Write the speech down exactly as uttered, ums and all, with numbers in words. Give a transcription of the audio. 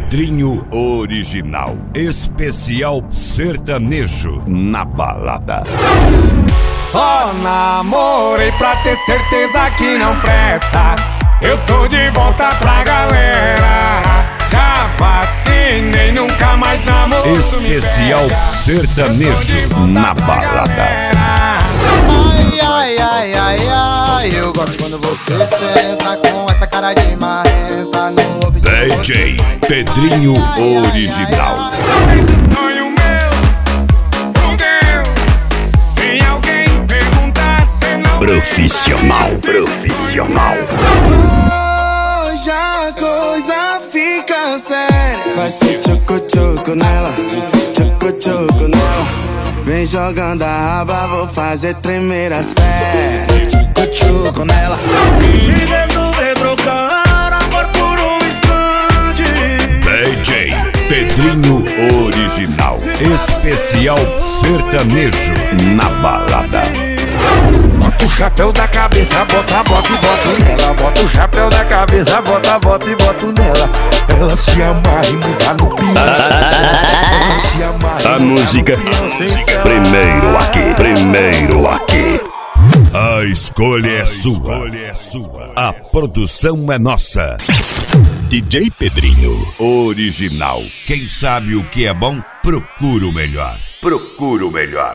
Pedrinho Original. Especial sertanejo na balada. Só namorei pra ter certeza que não presta. Eu tô de volta pra galera. Já vacinei, nunca mais namoro. Especial sertanejo na balada. Ai, ai, ai, ai, ai. Eu gosto quando você senta com essa cara de marrenta no ouvido. D J Pedrinho Original. Sonho meu, fudeu. Se alguém perguntar, cê não Profissional, profissional. Hoje a coisa fica séria. Vai ser tchucu-tchucu nela, tchucu-tchucu nela. Vem jogando a raba, vou fazer tremer as pernas. Tchucu-tchucu nela. se resolver trocar amor por um instante. D J Pedrinho Original. Especial sertanejo na balada. Bota o chapéu da cabeça, bota, bota e bota nela. Bota o chapéu da cabeça, bota, bota e bota nela. Ela se amarra e muda no piso. Ela se amarra. A música primeiro aqui, primeiro aqui. A escolha é sua. A produção é nossa. D J Pedrinho Original. Quem sabe o que é bom, procura o melhor. Procura o melhor.